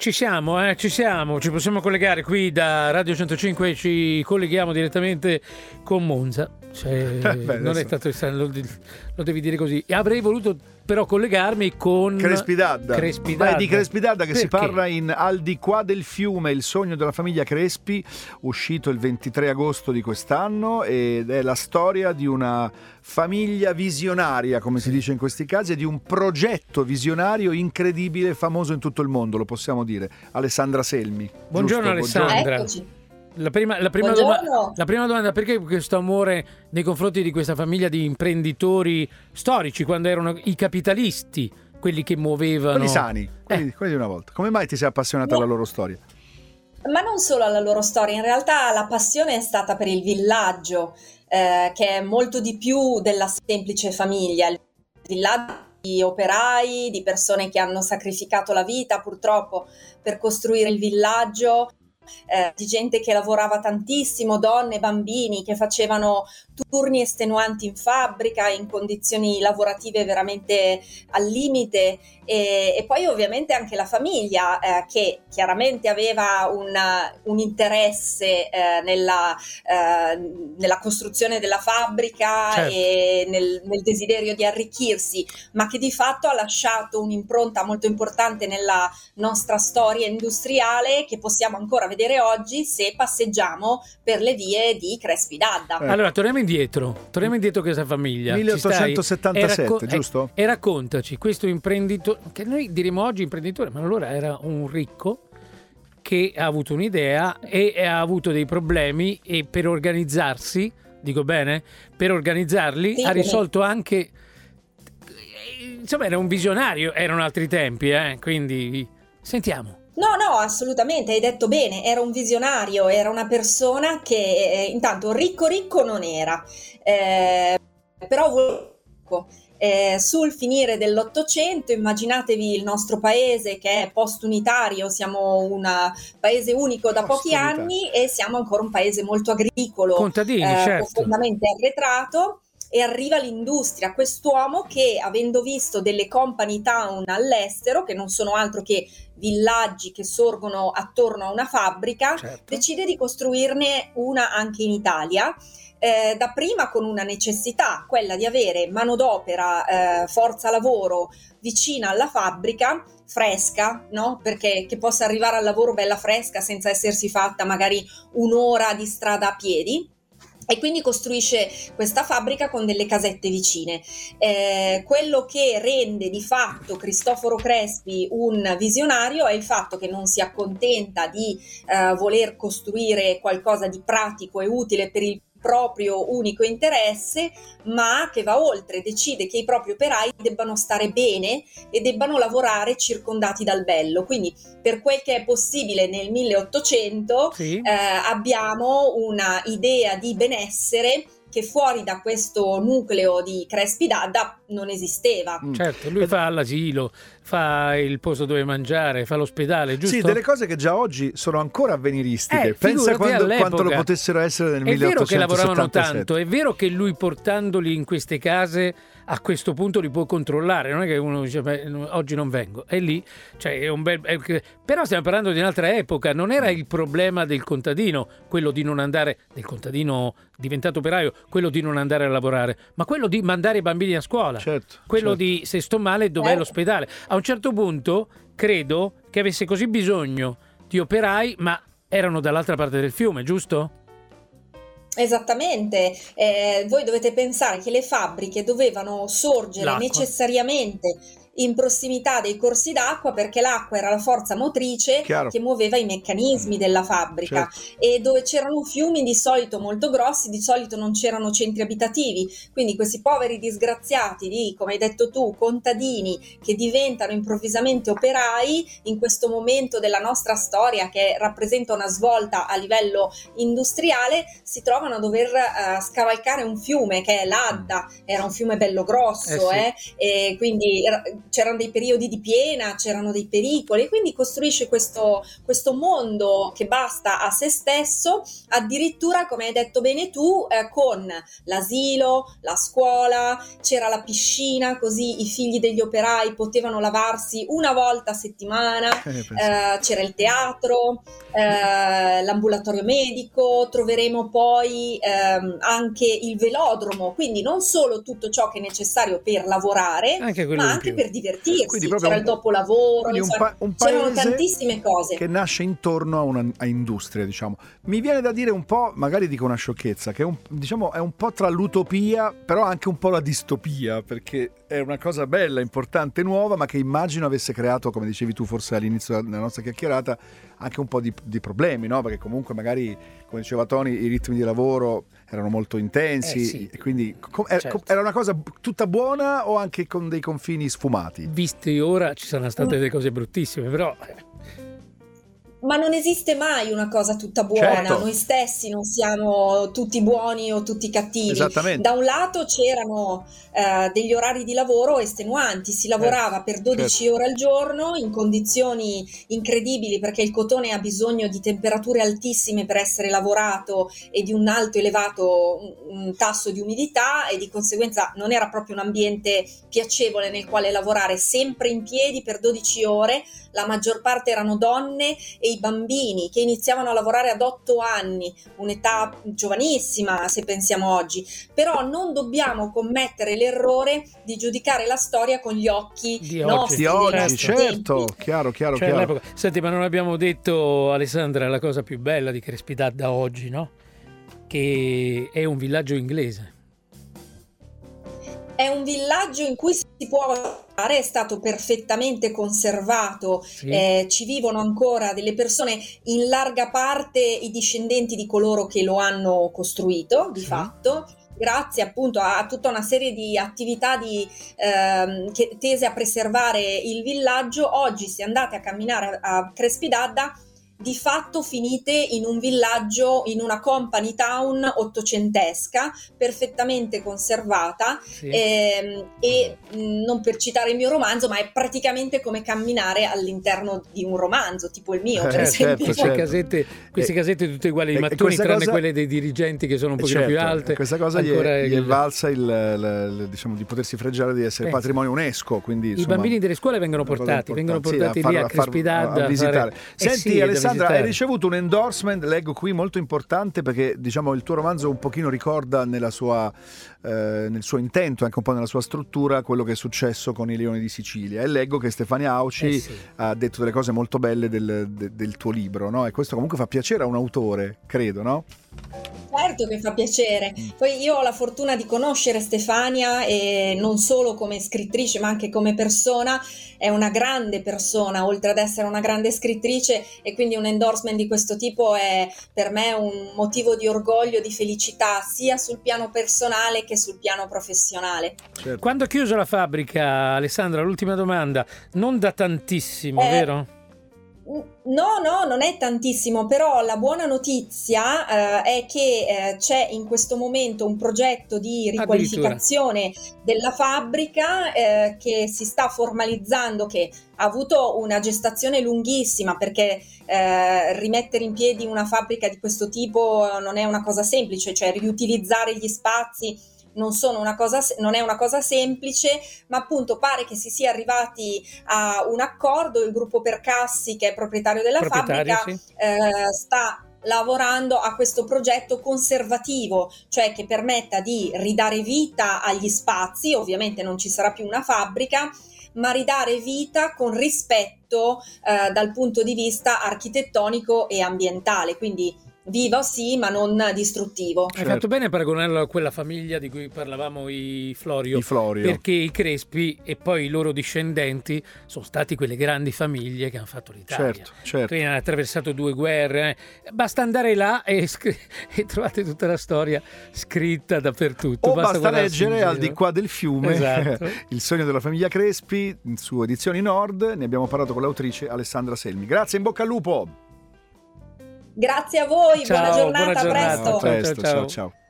Ci siamo, ci possiamo collegare qui da Radio 105, ci colleghiamo direttamente con Monza. Non è stato lo devi dire così. E avrei voluto però collegarmi con Crespidadda. È di Crespidadda che Perché? si parla in Al di qua del fiume, il sogno della famiglia Crespi, uscito il 23 agosto di quest'anno, ed è la storia di una famiglia visionaria, come si dice in questi casi, e di un progetto visionario incredibile, famoso in tutto il mondo, lo possiamo dire. Alessandra Selmi. Buongiorno, giusto? Alessandra. Eccoci. La prima domanda, perché questo amore nei confronti di questa famiglia di imprenditori storici, quando erano i capitalisti, quelli che muovevano... Quelli sani, quelli di una volta. Come mai ti sei appassionata alla loro storia? Ma non solo alla loro storia, in realtà la passione è stata per il villaggio, che è molto di più della semplice famiglia. Il villaggio di operai, di persone che hanno sacrificato la vita purtroppo per costruire il villaggio, di gente che lavorava tantissimo, donne, bambini che facevano turni estenuanti in fabbrica in condizioni lavorative veramente al limite, e poi ovviamente anche la famiglia che chiaramente aveva un interesse nella costruzione della fabbrica, certo, e nel desiderio di arricchirsi, ma che di fatto ha lasciato un'impronta molto importante nella nostra storia industriale, che possiamo ancora vedere oggi se passeggiamo per le vie di Crespidadda. Allora, torniamo indietro questa famiglia. 1877, giusto? E raccontaci questo imprenditore, che noi diremo oggi imprenditore, ma allora era un ricco che ha avuto un'idea e ha avuto dei problemi, e per organizzarsi, dico bene, per organizzarli Sì, ha risolto anche, insomma era un visionario, erano altri tempi, quindi sentiamo. No, assolutamente, hai detto bene, era un visionario, era una persona che intanto ricco non era, però sul finire dell'Ottocento, immaginatevi il nostro paese che è post-unitario, siamo un paese unico da pochi anni e siamo ancora un paese molto agricolo, contadini, certo, profondamente arretrato. E arriva l'industria, quest'uomo che, avendo visto delle company town all'estero, che non sono altro che villaggi che sorgono attorno a una fabbrica, certo, decide di costruirne una anche in Italia, dapprima con una necessità, quella di avere manodopera, forza lavoro vicina alla fabbrica, fresca, no? Perché che possa arrivare al lavoro bella fresca senza essersi fatta magari un'ora di strada a piedi. E quindi costruisce questa fabbrica con delle casette vicine. Quello che rende di fatto Cristoforo Crespi un visionario è il fatto che non si accontenta di voler costruire qualcosa di pratico e utile per il proprio unico interesse, ma che va oltre, decide che i propri operai debbano stare bene e debbano lavorare circondati dal bello. Quindi, per quel che è possibile nel 1800, sì, abbiamo una idea di benessere che fuori da questo nucleo di Crespidadda non esisteva. certo, lui fa l'asilo, fa il posto dove mangiare, fa l'ospedale, giusto? Sì, delle cose che già oggi sono ancora avveniristiche. Pensa figurati quanto lo potessero essere nel 1877. È vero che lavoravano tanto, è vero che lui, portandoli in queste case, a questo punto li può controllare, non è che uno dice oggi non vengo, è lì, cioè è un bel... però stiamo parlando di un'altra epoca, non era il problema del contadino, quello di non andare, del contadino diventato operaio, quello di non andare a lavorare, ma quello di mandare i bambini a scuola, certo, quello certo. di se sto male dov'è l'ospedale. A un certo punto credo che avesse così bisogno di operai, ma erano dall'altra parte del fiume, giusto? Esattamente, voi dovete pensare che le fabbriche dovevano sorgere necessariamente in prossimità dei corsi d'acqua, perché l'acqua era la forza motrice che muoveva i meccanismi della fabbrica, e dove c'erano fiumi di solito molto grossi, di solito non c'erano centri abitativi, quindi questi poveri disgraziati di, come hai detto tu, contadini che diventano improvvisamente operai in questo momento della nostra storia che rappresenta una svolta a livello industriale, si trovano a dover scavalcare un fiume che è l'Adda, era un fiume bello grosso, e quindi c'erano dei periodi di piena, c'erano dei pericoli, quindi costruisce questo mondo che basta a se stesso, addirittura, come hai detto bene tu, con l'asilo, la scuola, c'era la piscina, così i figli degli operai potevano lavarsi una volta a settimana, c'era il teatro, l'ambulatorio medico, troveremo poi anche il velodromo, quindi non solo tutto ciò che è necessario per lavorare, ma anche per divertirsi, c'era il dopolavoro, c'erano tantissime cose. Che nasce intorno a industria, diciamo. Mi viene da dire un po', magari dico una sciocchezza, che è un po' tra l'utopia, però anche un po' la distopia, perché è una cosa bella, importante, nuova, ma che immagino avesse creato, come dicevi tu forse all'inizio della nostra chiacchierata, anche un po' di problemi, no? Perché comunque magari, come diceva Tony, i ritmi di lavoro erano molto intensi, sì. e quindi Certo. era una cosa tutta buona o anche con dei confini sfumati? Visti ora ci sono state delle cose bruttissime, però... Ma non esiste mai una cosa tutta buona, certo. Noi stessi non siamo tutti buoni o tutti cattivi. Esattamente. Da un lato c'erano degli orari di lavoro estenuanti, si lavorava per 12 ore al giorno in condizioni incredibili, perché il cotone ha bisogno di temperature altissime per essere lavorato e di un alto elevato un tasso di umidità, e di conseguenza non era proprio un ambiente piacevole nel quale lavorare, sempre in piedi per 12 ore, la maggior parte erano donne e i bambini che iniziavano a lavorare ad 8 anni, un'età giovanissima se pensiamo oggi, però non dobbiamo commettere l'errore di giudicare la storia con gli occhi nostri, di oggi, nostri certo, tempi. chiaro. Senti, ma non abbiamo detto, Alessandra, la cosa più bella di Crespidadda oggi, no? Che è un villaggio inglese. È un villaggio in cui si può lavorare, è stato perfettamente conservato, Sì. ci vivono ancora delle persone, in larga parte i discendenti di coloro che lo hanno costruito, di fatto, grazie appunto a tutta una serie di attività tese a preservare il villaggio. Oggi, se andate a camminare a Crespidadda, di fatto finite in un villaggio, in una company town ottocentesca, perfettamente conservata, e non per citare il mio romanzo, ma è praticamente come camminare all'interno di un romanzo, tipo il mio, per esempio. Queste casette tutte uguali ai mattoni, tranne quelle dei dirigenti che sono un pochino più alte. Questa cosa gli è valsa diciamo, di potersi fregiare di essere patrimonio UNESCO. Quindi, i bambini delle scuole vengono portati lì a Crespidadda a visitare. Senti, Alessandra, hai ricevuto un endorsement, leggo qui, molto importante, perché diciamo il tuo romanzo un pochino ricorda nel suo intento, anche un po' nella sua struttura, quello che è successo con i Leoni di Sicilia, e leggo che Stefania Auci ha detto delle cose molto belle del tuo libro, no? E questo comunque fa piacere a un autore, credo, no? Certo che fa piacere. Poi io ho la fortuna di conoscere Stefania, e non solo come scrittrice ma anche come persona. È una grande persona, oltre ad essere una grande scrittrice, e quindi un endorsement di questo tipo è per me un motivo di orgoglio, di felicità, sia sul piano personale che sul piano professionale. Certo. Quando ha chiuso la fabbrica, Alessandra, l'ultima domanda, non da tantissimo, vero? No, non è tantissimo, però la buona notizia è che c'è in questo momento un progetto di riqualificazione della fabbrica che si sta formalizzando, che ha avuto una gestazione lunghissima, perché rimettere in piedi una fabbrica di questo tipo non è una cosa semplice, cioè riutilizzare gli spazi non è una cosa semplice, ma appunto pare che si sia arrivati a un accordo. Il gruppo Percassi, che è proprietario della fabbrica, sta lavorando a questo progetto conservativo, cioè che permetta di ridare vita agli spazi. Ovviamente non ci sarà più una fabbrica, ma ridare vita con rispetto dal punto di vista architettonico e ambientale, quindi vivo sì, ma non distruttivo. Hai fatto bene a paragonarlo a quella famiglia di cui parlavamo, i Florio, perché i Crespi e poi i loro discendenti sono stati quelle grandi famiglie che hanno fatto l'Italia. Certo. Quindi hanno attraversato 2 guerre. Basta andare là e trovate tutta la storia scritta dappertutto. O basta leggere Al di qua del fiume, Il sogno della famiglia Crespi, su Edizioni Nord. Ne abbiamo parlato con l'autrice Alessandra Selmi. Grazie, in bocca al lupo. Grazie a voi, buona giornata, a presto. Ciao.